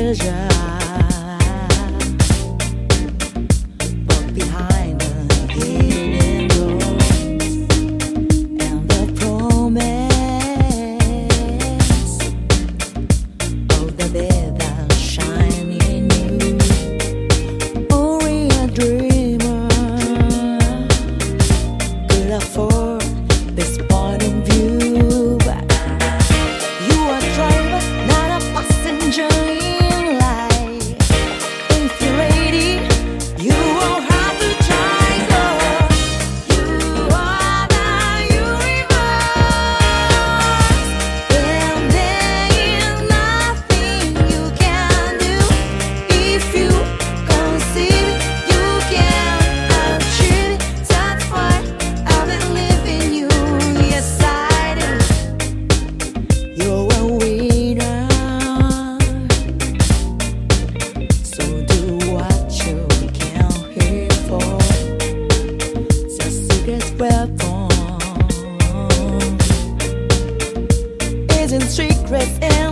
treasure. But behind the hidden doors and the promise of the day that shine in you, only a dreamer could afford this point of view. You are driver, not a passenger in life. If you're ready, you won't have to try. So you are the universe, and there is nothing you can do. If you conceive it, you can achieve it. That's why I believe in you. Yes, I do. You're a winner, so do what you came here for. It's a secret weapon, isn't secret.